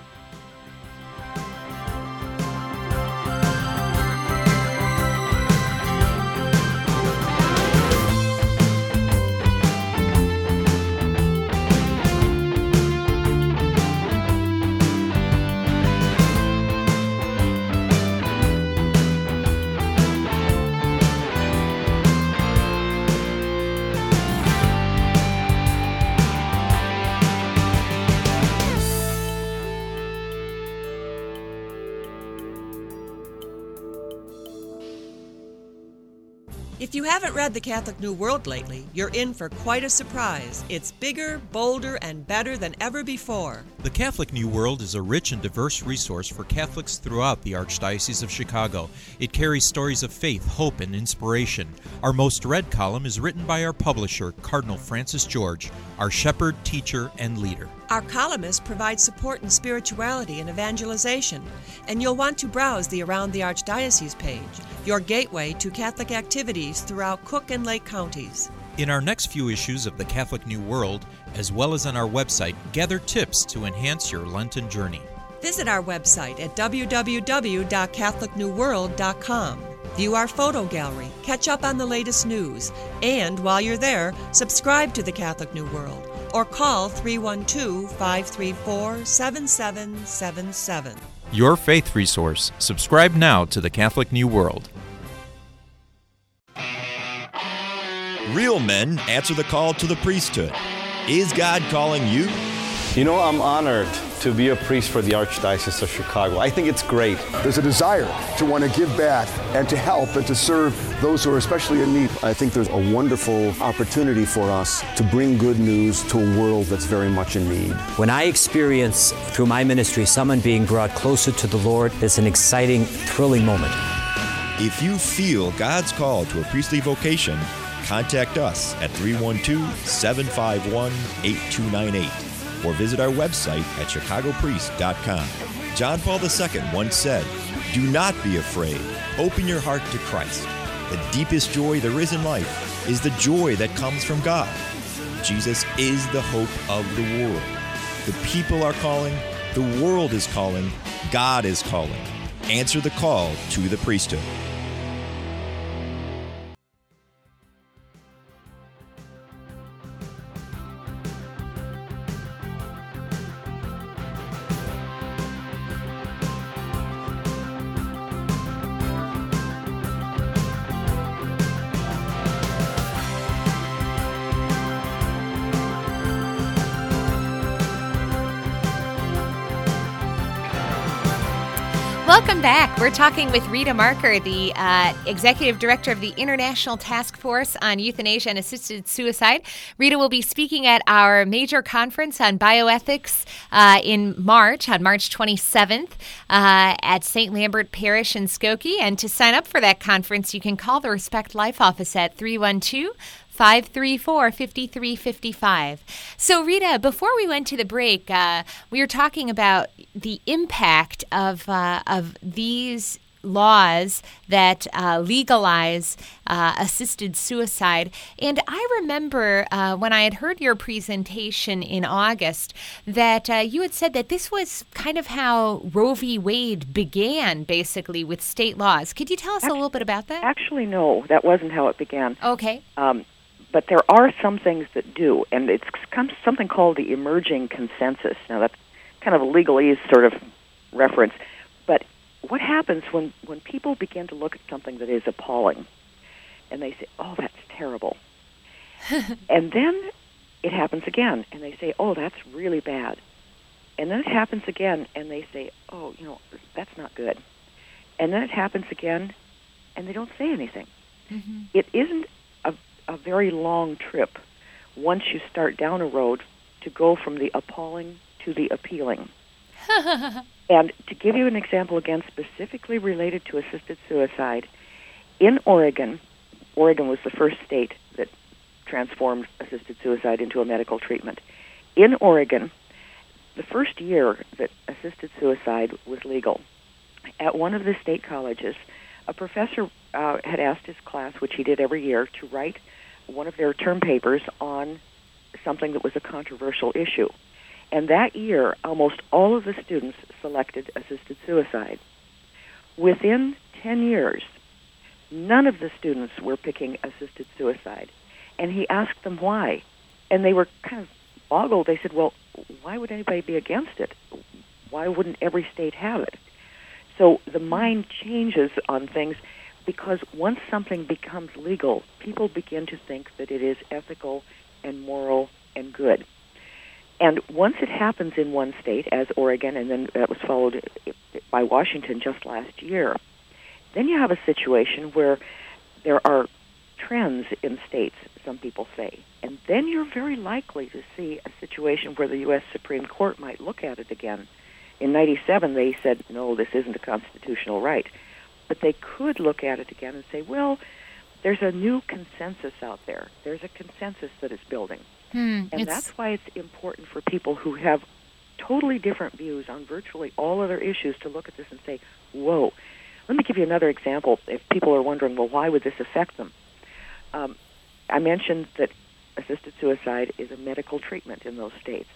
If you haven't read The Catholic New World lately, you're in for quite a surprise. It's bigger, bolder, and better than ever before. The Catholic New World is a rich and diverse resource for Catholics throughout the Archdiocese of Chicago. It carries stories of faith, hope, and inspiration. Our most read column is written by our publisher, Cardinal Francis George, our shepherd, teacher, and leader. Our columnists provide support in spirituality and evangelization, and you'll want to browse the Around the Archdiocese page, your gateway to Catholic activities throughout Cook and Lake counties. In our next few issues of the Catholic New World, as well as on our website, gather tips to enhance your Lenten journey. Visit our website at w w w dot catholic new world dot com. View our photo gallery, catch up on the latest news, and while you're there, subscribe to the Catholic New World or call three one two, five three four, seven seven seven seven. Your faith resource. Subscribe now to the Catholic New World. Real men answer the call to the priesthood. Is God calling you? You know, I'm honored to be a priest for the Archdiocese of Chicago. I think it's great. There's a desire to want to give back and to help and to serve those who are especially in need. I think there's a wonderful opportunity for us to bring good news to a world that's very much in need. When I experience through my ministry someone being brought closer to the Lord, it's an exciting, thrilling moment. If you feel God's call to a priestly vocation, contact us at three one two, seven five one, eight two nine eight or visit our website at chicago priest dot com. John Paul the Second once said, "Do not be afraid. Open your heart to Christ. The deepest joy there is in life is the joy that comes from God. Jesus is the hope of the world. The people are calling, the world is calling, God is calling. Answer the call to the priesthood." Welcome back. We're talking with Rita Marker, the uh, Executive Director of the International Task Force on Euthanasia and Assisted Suicide. Rita will be speaking at our major conference on bioethics uh, in March, on March twenty-seventh, uh, at Saint Lambert Parish in Skokie. And to sign up for that conference, you can call the Respect Life office at three one two, five three four, five three five five. So, Rita, before we went to the break, uh, we were talking about the impact of uh, of these laws that uh, legalize uh, assisted suicide. And I remember uh, when I had heard your presentation in August that uh, you had said that this was kind of how Roe v. Wade began, basically, with state laws. Could you tell us actually, a little bit about that? Actually, no, that wasn't how it began. Okay. Um, but there are some things that do, and it's something called the emerging consensus. Now, that's kind of a legalese sort of reference. But what happens when, when people begin to look at something that is appalling, and they say, oh, that's terrible. And then it happens again, and they say, oh, that's really bad. And then it happens again, and they say, oh, you know, that's not good. And then it happens again, and they don't say anything. Mm-hmm. It isn't a, a very long trip once you start down a road to go from the appalling to the appealing. And to give you an example, again, specifically related to assisted suicide, in Oregon, Oregon was the first state that transformed assisted suicide into a medical treatment. In Oregon, the first year that assisted suicide was legal, at one of the state colleges, a professor uh, had asked his class, which he did every year, to write one of their term papers on something that was a controversial issue. And that year, almost all of the students selected assisted suicide. Within ten years, none of the students were picking assisted suicide. And he asked them why. And they were kind of boggled. They said, well, why would anybody be against it? Why wouldn't every state have it? So the mind changes on things because once something becomes legal, people begin to think that it is ethical and moral and good. And once it happens in one state, as Oregon, and then that was followed by Washington just last year, then you have a situation where there are trends in states, some people say. And then you're very likely to see a situation where the U S Supreme Court might look at it again. In ninety-seven, they said, no, this isn't a constitutional right. But they could look at it again and say, well, there's a new consensus out there. There's a consensus that is building. Hmm, and that's why it's important for people who have totally different views on virtually all other issues to look at this and say, whoa. Let me give you another example if people are wondering, well, why would this affect them? Um, I mentioned that assisted suicide is a medical treatment in those states.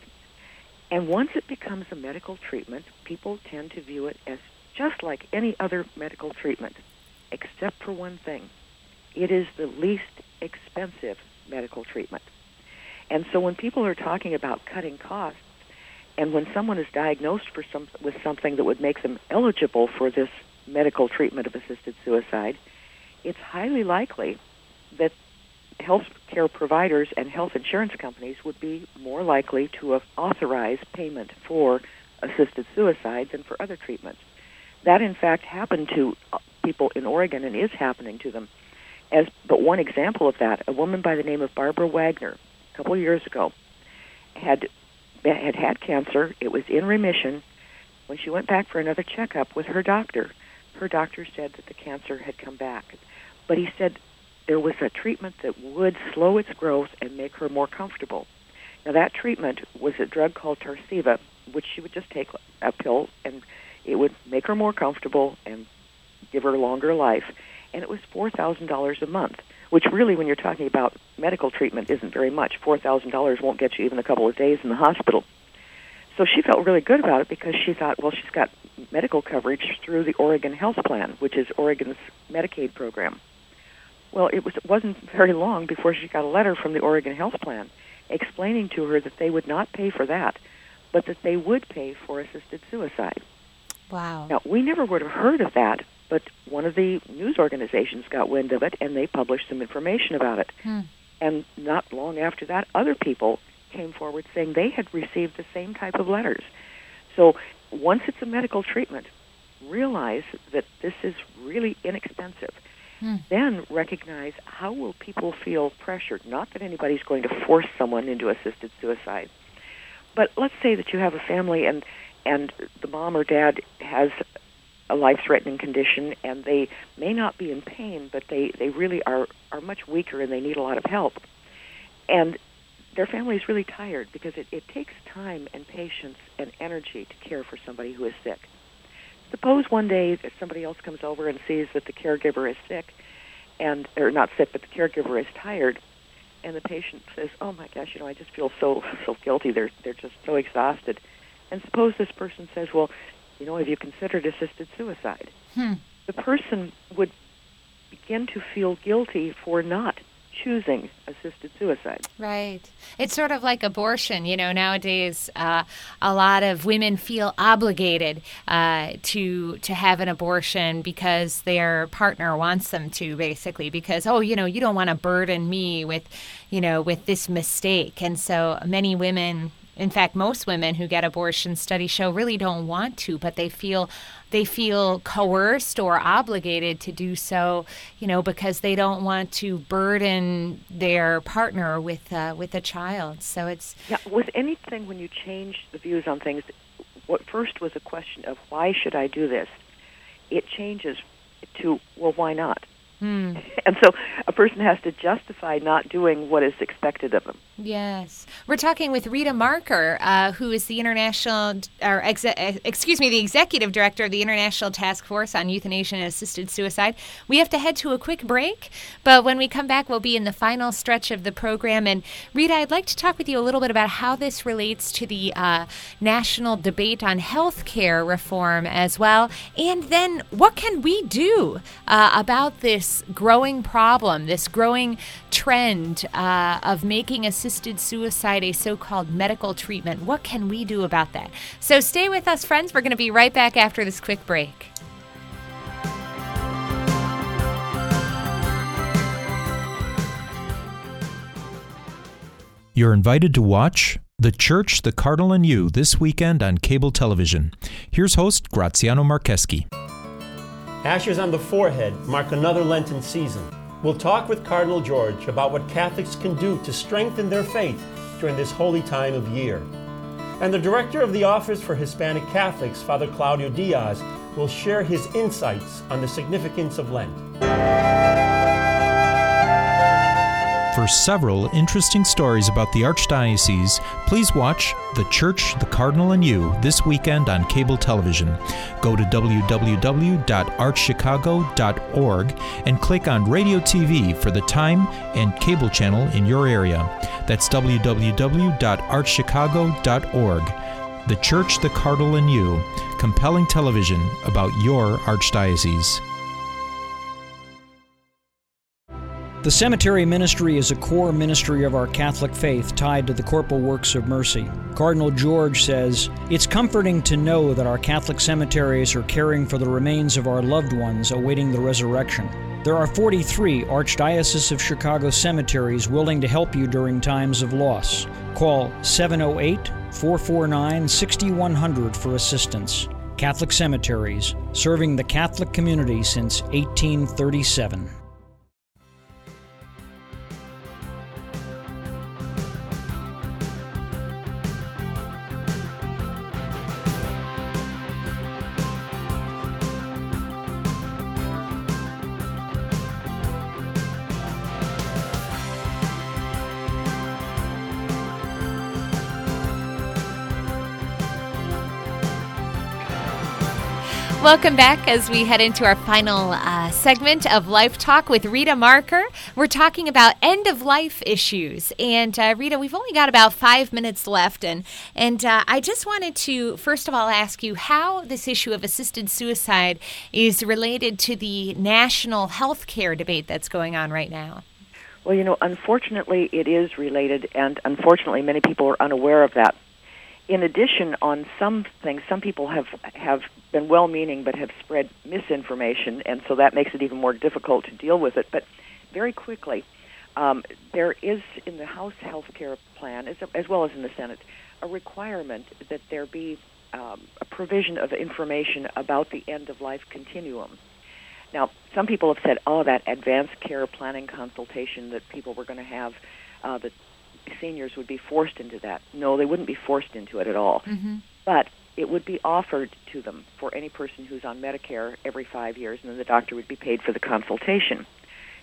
And once it becomes a medical treatment, people tend to view it as just like any other medical treatment, except for one thing. It is the least expensive medical treatment. And so when people are talking about cutting costs, and when someone is diagnosed for some, with something that would make them eligible for this medical treatment of assisted suicide, it's highly likely that health care providers and health insurance companies would be more likely to authorize payment for assisted suicide than for other treatments. That, in fact, happened to people in Oregon and is happening to them. As but one example of that, a woman by the name of Barbara Wagner, a couple of years ago, had had had cancer. It was in remission. When she went back for another checkup with her doctor, her doctor said that the cancer had come back. But he said there was a treatment that would slow its growth and make her more comfortable. Now, that treatment was a drug called Tarceva, which she would just take a pill, and it would make her more comfortable and give her a longer life. And it was four thousand dollars a month, which really, when you're talking about medical treatment, isn't very much. four thousand dollars won't get you even a couple of days in the hospital. So she felt really good about it because she thought, well, she's got medical coverage through the Oregon Health Plan, which is Oregon's Medicaid program. Well, it, was, it wasn't very long before she got a letter from the Oregon Health Plan explaining to her that they would not pay for that, but that they would pay for assisted suicide. Wow. Now, we never would have heard of that, but one of the news organizations got wind of it, and they published some information about it. Hmm. And not long after that, other people came forward saying they had received the same type of letters. So once it's a medical treatment, realize that this is really inexpensive. Hmm. Then recognize how will people feel pressured. Not that anybody's going to force someone into assisted suicide. But let's say that you have a family and, and the mom or dad has a life-threatening condition, and they may not be in pain, but they, they really are, are much weaker and they need a lot of help. and their family is really tired because it, it takes time and patience and energy to care for somebody who is sick. Suppose one day that somebody else comes over and sees that the caregiver is sick, and or not sick, but the caregiver is tired, and the patient says, "Oh my gosh, you know, I just feel so so guilty. They're they're just so exhausted." And suppose this person says, "Well, you know, have you considered assisted suicide?" Hmm. The person would begin to feel guilty for not choosing assisted suicide. Right. It's sort of like abortion. You know, nowadays uh, a lot of women feel obligated uh, to to have an abortion because their partner wants them to, basically, because, oh, you know, you don't want to burden me with, you know, with this mistake. And so many women, in fact, most women who get abortions, studies show, really don't want to, but they feel they feel coerced or obligated to do so, you know, because they don't want to burden their partner with uh, with a child. So it's yeah. With anything, when you change the views on things, what first was a question of why should I do this, it changes to, well, why not? Hmm. And so a person has to justify not doing what is expected of them. Yes. We're talking with Rita Marker, uh, who is the international, or exe- excuse me, the executive director of the International Task Force on Euthanasia and Assisted Suicide. We have to head to a quick break, but when we come back, we'll be in the final stretch of the program. And Rita, I'd like to talk with you a little bit about how this relates to the uh, national debate on health care reform as well. And then what can we do uh, about this growing problem, this growing trend uh, of making assisted suicide a so-called medical treatment? What can we do about that? So stay with us, friends. We're going to be right back after this quick break. You're invited to watch The Church, the Cardinal, and You this weekend on cable television. Here's host Graziano Marcheski. Ashes on the forehead mark another Lenten season. We'll talk with Cardinal George about what Catholics can do to strengthen their faith during this holy time of year. And the director of the Office for Hispanic Catholics, Father Claudio Diaz, will share his insights on the significance of Lent. For several interesting stories about the Archdiocese, please watch The Church, the Cardinal, and You this weekend on cable television. Go to w w w dot arch chicago dot org and click on Radio T V for the time and cable channel in your area. That's w w w dot arch chicago dot org. The Church, the Cardinal, and You. Compelling television about your Archdiocese. The cemetery ministry is a core ministry of our Catholic faith tied to the corporal works of mercy. Cardinal George says, "It's comforting to know that our Catholic cemeteries are caring for the remains of our loved ones awaiting the resurrection. There are forty-three Archdiocese of Chicago cemeteries willing to help you during times of loss. Call seven oh eight, four four nine, six one zero zero for assistance. Catholic Cemeteries, serving the Catholic community since eighteen thirty-seven. Welcome back as we head into our final uh, segment of Life Talk with Rita Marker. We're talking about end-of-life issues. And uh, Rita, we've only got about five minutes left. And, and uh, I just wanted to, first of all, ask you how this issue of assisted suicide is related to the national health care debate that's going on right now. Well, you know, unfortunately, it is related, and unfortunately, many people are unaware of that. In addition, on some things, some people have have been well-meaning but have spread misinformation, and so that makes it even more difficult to deal with it. But very quickly, um, there is in the House health care plan, as, as well as in the Senate, a requirement that there be um, a provision of information about the end-of-life continuum. Now, some people have said, oh, that advanced care planning consultation that people were going to have, uh, that seniors would be forced into that. No, they wouldn't be forced into it at all. Mm-hmm. But it would be offered to them for any person who's on Medicare every five years, and then the doctor would be paid for the consultation.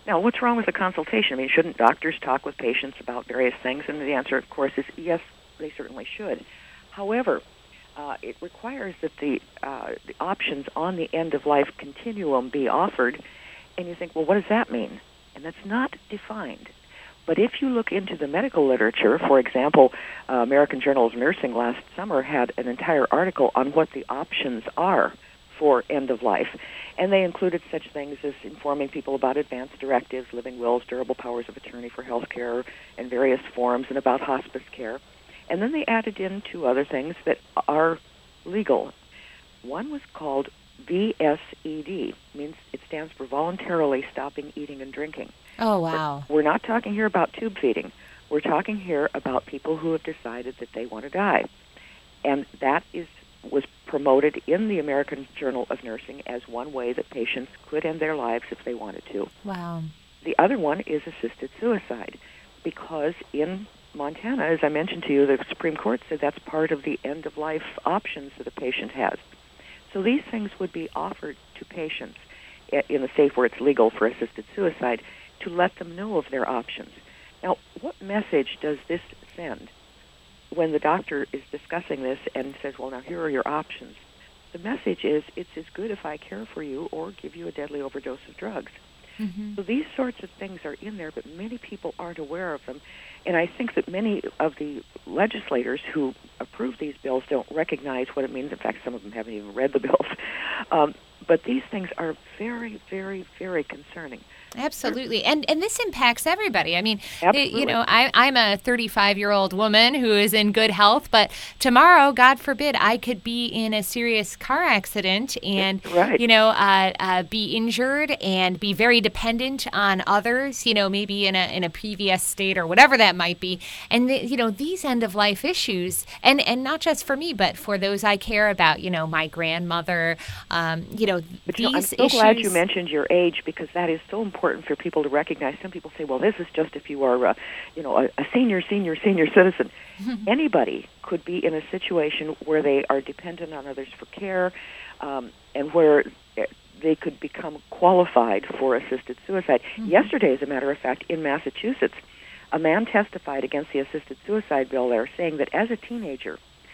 Now, what's wrong with a consultation? I mean, shouldn't doctors talk with patients about various things? And the answer, of course, is yes, they certainly should. However, uh, it requires that the, uh, the options on the end-of-life continuum be offered. And you think, well, what does that mean? And that's not defined. But if you look into the medical literature, for example, uh, American Journal of Nursing last summer had an entire article on what the options are for end-of-life. And they included such things as informing people about advance directives, living wills, durable powers of attorney for health care in various forms, and about hospice care. And then they added in two other things that are legal. One was called V S E D, means it stands for voluntarily stopping eating and drinking. Oh, wow. We're, we're not talking here about tube feeding. We're talking here about people who have decided that they want to die. And that is was promoted in the American Journal of Nursing as one way that patients could end their lives if they wanted to. Wow. The other one is assisted suicide, because in Montana, as I mentioned to you, the Supreme Court said that's part of the end-of-life options that a patient has. So these things would be offered to patients in the state where it's legal for assisted suicide to let them know of their options. Now, what message does this send when the doctor is discussing this and says, well, now here are your options? The message is, it's as good if I care for you or give you a deadly overdose of drugs. Mm-hmm. So these sorts of things are in there, but many people aren't aware of them. And I think that many of the legislators who approve these bills don't recognize what it means. In fact, some of them haven't even read the bills. Um, but these things are very, very, very concerning. Absolutely. And and this impacts everybody. I mean, Absolutely. you know, I, I'm a thirty-five-year-old woman who is in good health, but tomorrow, God forbid, I could be in a serious car accident and, right. you know, uh, uh, be injured and be very dependent on others, you know, maybe in a in a previous state or whatever that might be. And, the, you know, these end-of-life issues, and, and not just for me, but for those I care about, you know, my grandmother, um, you know, but, these you know, I'm so issues. glad you mentioned your age, because that is so important. important for people to recognize. Some people say, well, this is just if you are, uh, you know, a, a senior, senior, senior citizen. Anybody could be in a situation where they are dependent on others for care, um, and where they could become qualified for assisted suicide. Mm-hmm. Yesterday, as a matter of fact, in Massachusetts, a man testified against the assisted suicide bill there, saying that as a teenager,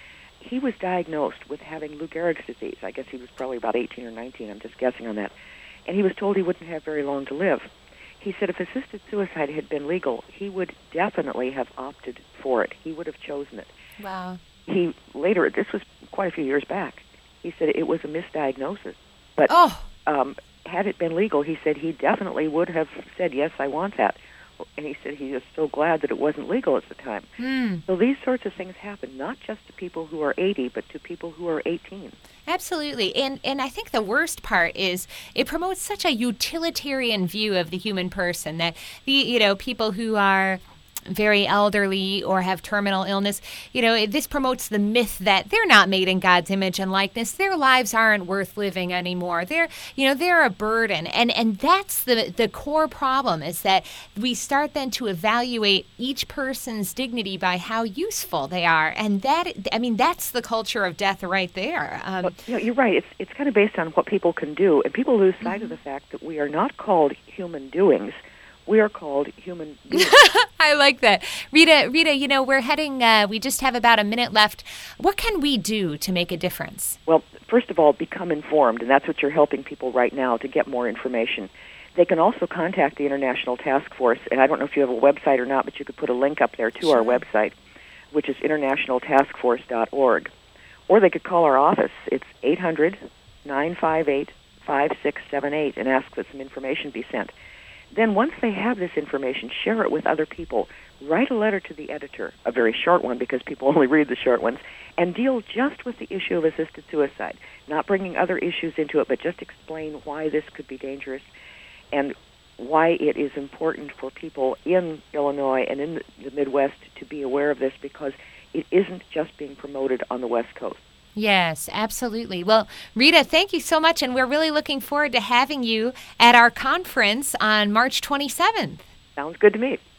he was diagnosed with having Lou Gehrig's disease. I guess he was probably about eighteen or nineteen. I'm just guessing on that. And he was told he wouldn't have very long to live. He said if assisted suicide had been legal, he would definitely have opted for it. He would have chosen it. Wow. He later, this was quite a few years back, he said it was a misdiagnosis. But oh. um, had it been legal, he said he definitely would have said, yes, I want that. And he said he was so glad that it wasn't legal at the time. Mm. So these sorts of things happen, not just to people who are eighty, but to people who are eighteen. Absolutely. And and I think the worst part is it promotes such a utilitarian view of the human person that the you know people who are very elderly or have terminal illness, you know, this promotes the myth that they're not made in God's image and likeness. Their lives aren't worth living anymore. They're, you know, they're a burden. And and that's the the core problem, is that we start then to evaluate each person's dignity by how useful they are. And that, I mean, that's the culture of death right there. Um, well, you know, you're right. It's it's kind of based on what people can do. And people lose sight mm-hmm. of the fact that we are not called human doings. We are called human beings. I like that. Rita, Rita, you know, we're heading, uh, we just have about a minute left. What can we do to make a difference? Well, first of all, become informed, and that's what you're helping people right now to get more information. They can also contact the International Task Force, and I don't know if you have a website or not, but you could put a link up there to sure. our website, which is international task force dot org. Or they could call our office. It's eight hundred, nine five eight, five six seven eight and ask that some information be sent. Then once they have this information, share it with other people. Write a letter to the editor, a very short one because people only read the short ones, and deal just with the issue of assisted suicide, not bringing other issues into it, but just explain why this could be dangerous and why it is important for people in Illinois and in the Midwest to be aware of this, because it isn't just being promoted on the West Coast. Yes, absolutely. Well, Rita, thank you so much, and we're really looking forward to having you at our conference on March twenty-seventh. Sounds good to me.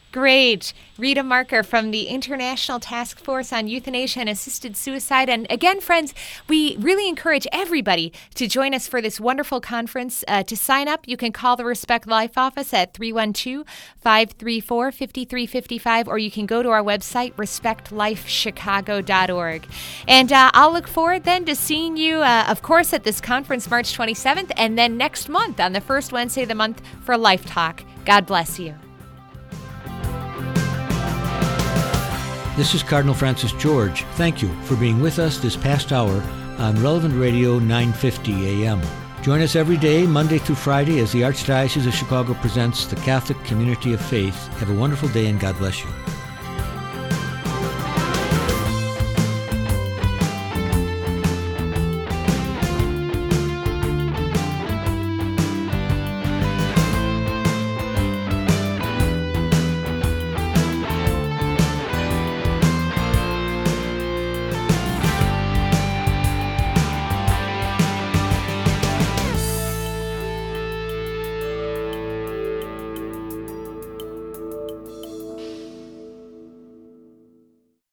Great. Rita Marker from the International Task Force on Euthanasia and Assisted Suicide. And again, friends, we really encourage everybody to join us for this wonderful conference. Uh, to sign up, you can call the Respect Life office at three one two, five three four, five three five five, or you can go to our website, respect life chicago dot org. And uh, I'll look forward then to seeing you, uh, of course, at this conference March twenty-seventh, and then next month on the first Wednesday of the month for Life Talk. God bless you. This is Cardinal Francis George. Thank you for being with us this past hour on Relevant Radio nine fifty A M. Join us every day, Monday through Friday, as the Archdiocese of Chicago presents the Catholic Community of Faith. Have a wonderful day and God bless you.